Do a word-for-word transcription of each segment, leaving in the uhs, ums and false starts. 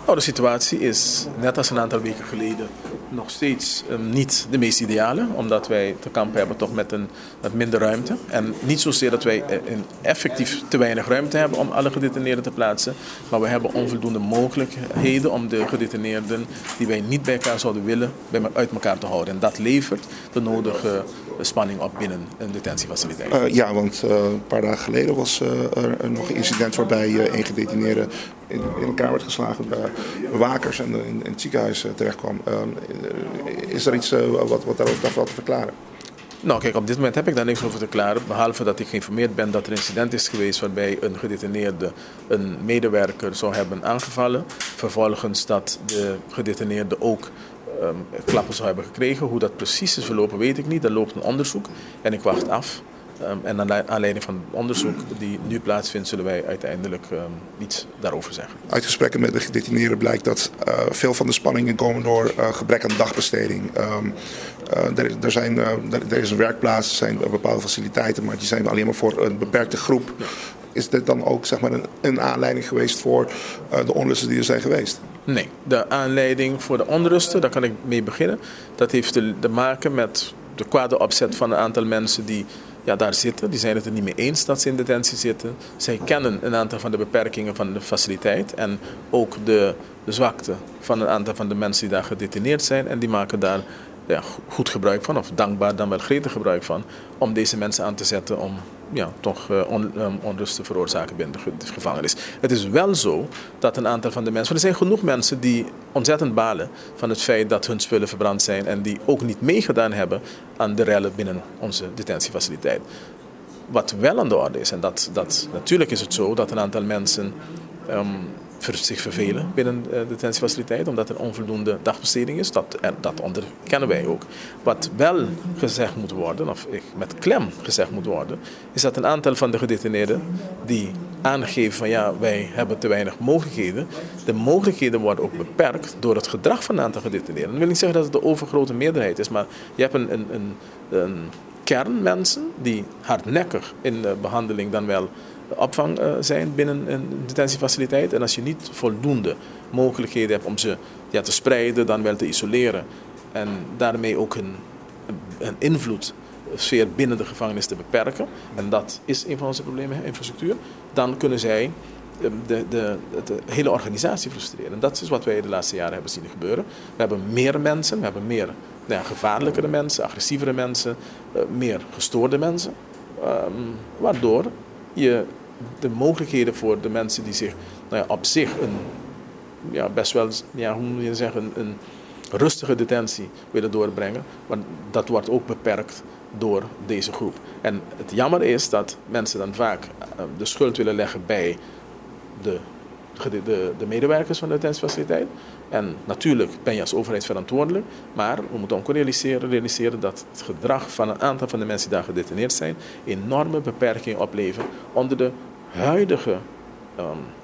Nou, de situatie is, net als een aantal weken geleden, nog steeds um, niet de meest ideale. Omdat wij te kampen hebben toch met, een, met minder ruimte. En niet zozeer dat wij uh, effectief te weinig ruimte hebben om alle gedetineerden te plaatsen. Maar we hebben onvoldoende mogelijkheden om de gedetineerden die wij niet bij elkaar zouden willen, bij, uit elkaar te houden. En dat levert de nodige spanning op binnen een detentiefaciliteit. Uh, ja, want uh, een paar dagen geleden was uh, er nog een incident waarbij uh, een gedetineerde in, in elkaar werd geslagen bij bewakers en in, in het ziekenhuis uh, terechtkwam. Uh, is er iets uh, wat, wat daarover te verklaren? Nou kijk, op dit moment heb ik daar niks over te verklaren, behalve dat ik geïnformeerd ben dat er een incident is geweest waarbij een gedetineerde een medewerker zou hebben aangevallen. Vervolgens dat de gedetineerde ook um, klappen zou hebben gekregen. Hoe dat precies is verlopen weet ik niet. Er loopt een onderzoek en ik wacht af. Um, en aan aanleiding van het onderzoek die nu plaatsvindt, zullen wij uiteindelijk um, iets daarover zeggen. Uit gesprekken met de gedetineerden blijkt dat uh, veel van de spanningen komen door uh, gebrek aan dagbesteding. Um, uh, er, er, zijn, uh, er, er is een werkplaats, er zijn bepaalde faciliteiten, maar die zijn alleen maar voor een beperkte groep. Ja. Is dit dan ook zeg maar, een, een aanleiding geweest voor uh, de onlusten die er zijn geweest? Nee, de aanleiding voor de onrusten, daar kan ik mee beginnen. Dat heeft te, te maken met de kwade opzet van een aantal mensen die ja, daar zitten. Die zijn het er niet mee eens dat ze in detentie zitten. Zij kennen een aantal van de beperkingen van de faciliteit en ook de, de zwakte van een aantal van de mensen die daar gedetineerd zijn. En die maken daar ja, goed gebruik van, of dankbaar dan wel gretig gebruik van, om deze mensen aan te zetten om ja, toch uh, on, um, onrust te veroorzaken binnen de, de gevangenis. Het is wel zo dat een aantal van de mensen, er zijn genoeg mensen die ontzettend balen van het feit dat hun spullen verbrand zijn en die ook niet meegedaan hebben aan de rellen binnen onze detentiefaciliteit. Wat wel aan de orde is, en dat, dat natuurlijk is het zo dat een aantal mensen um, zich vervelen binnen de detentiefaciliteit, omdat er onvoldoende dagbesteding is. Dat, dat onderkennen wij ook. Wat wel gezegd moet worden, of met klem gezegd moet worden, is dat een aantal van de gedetineerden die aangeven van ja, wij hebben te weinig mogelijkheden. De mogelijkheden worden ook beperkt door het gedrag van een aantal gedetineerden. Dat wil niet zeggen dat het de overgrote meerderheid is, maar je hebt een, een, een, een kern mensen die hardnekkig in de behandeling dan wel opvang uh, zijn binnen een detentiefaciliteit. En als je niet voldoende mogelijkheden hebt om ze ja, te spreiden, dan wel te isoleren en daarmee ook een, een invloedssfeer binnen de gevangenis te beperken, en dat is een van onze problemen, infrastructuur, dan kunnen zij de, de, de, de hele organisatie frustreren. En dat is wat wij de laatste jaren hebben zien gebeuren. We hebben meer mensen, we hebben meer nou ja, gevaarlijkere mensen, agressievere mensen, uh, meer gestoorde mensen, um, waardoor je de mogelijkheden voor de mensen die zich nou ja, op zich een ja, best wel, ja, hoe moet je zeggen, een, een rustige detentie willen doorbrengen, maar dat wordt ook beperkt door deze groep. En het jammer is dat mensen dan vaak uh, de schuld willen leggen bij de, de, de medewerkers van de detentiefaciliteit. En natuurlijk ben je als overheid verantwoordelijk, maar we moeten ook realiseren, realiseren dat het gedrag van een aantal van de mensen die daar gedetineerd zijn enorme beperkingen opleveren onder de huidige um,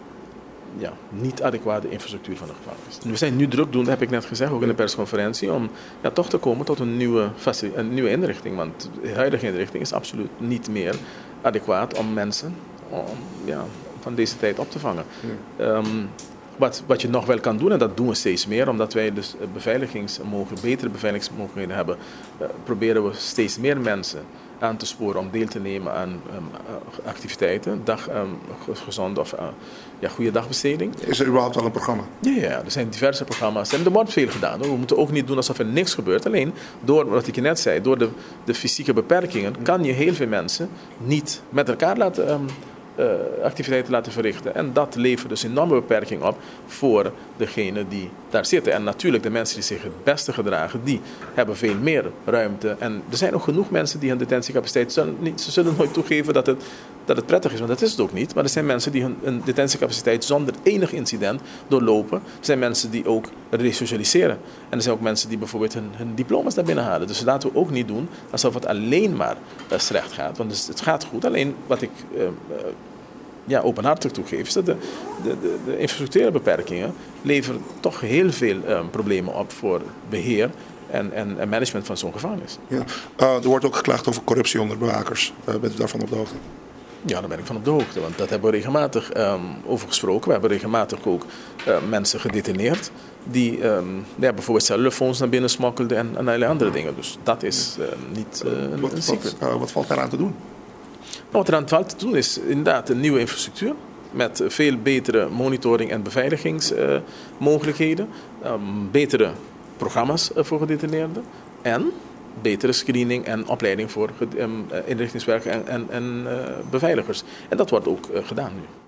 ja, niet adequate infrastructuur van de gevangenis. We zijn nu drukdoende, heb ik net gezegd, ook in de persconferentie, om ja, toch te komen tot een nieuwe, een nieuwe inrichting. Want de huidige inrichting is absoluut niet meer adequaat om mensen om, ja, van deze tijd op te vangen. Ja. Um, Wat, wat je nog wel kan doen, en dat doen we steeds meer, omdat wij dus beveiligingsmogelijkheden, betere beveiligingsmogelijkheden hebben, uh, proberen we steeds meer mensen aan te sporen om deel te nemen aan um, activiteiten, dag, um, gezonde of uh, ja, goede dagbesteding. Is er überhaupt al een programma? Ja, ja, er zijn diverse programma's en er wordt veel gedaan. Hoor. We moeten ook niet doen alsof er niks gebeurt. Alleen door, wat ik je net zei, door de, de fysieke beperkingen kan je heel veel mensen niet met elkaar laten um, Uh, activiteiten laten verrichten. En dat levert dus een enorme beperking op voor degenen die daar zitten. En natuurlijk de mensen die zich het beste gedragen, die hebben veel meer ruimte. En er zijn ook genoeg mensen die hun detentiecapaciteit, zullen niet, ze zullen nooit toegeven dat het, dat het prettig is, want dat is het ook niet. Maar er zijn mensen die hun, hun detentiecapaciteit zonder enig incident doorlopen. Er zijn mensen die ook resocialiseren. En er zijn ook mensen die bijvoorbeeld hun, hun diploma's daar binnen halen. Dus laten we ook niet doen alsof het alleen maar uh, slecht gaat. Want dus, het gaat goed. Alleen wat ik uh, uh, ja, openhartig toegeef, is dat de, de, de, de infrastructurele beperkingen leveren toch heel veel uh, problemen op voor beheer en, en, en management van zo'n gevangenis. Ja. Uh, er wordt ook geklaagd over corruptie onder bewakers. Uh, bent u daarvan op de hoogte? Ja, daar ben ik van op de hoogte, want dat hebben we regelmatig um, over gesproken. We hebben regelmatig ook uh, mensen gedetineerd die um, ja, bijvoorbeeld cellulofoons naar binnen smokkelden en, en allerlei andere dingen. Dus dat is uh, niet uh, een, wat, een secret. Wat, uh, wat valt daaraan te doen? Nou, wat eraan valt te doen is inderdaad een nieuwe infrastructuur met veel betere monitoring- en beveiligingsmogelijkheden, uh, um, betere programma's uh, voor gedetineerden en betere screening en opleiding voor um, inrichtingswerkers en, en, en uh, beveiligers. En dat wordt ook uh, gedaan nu.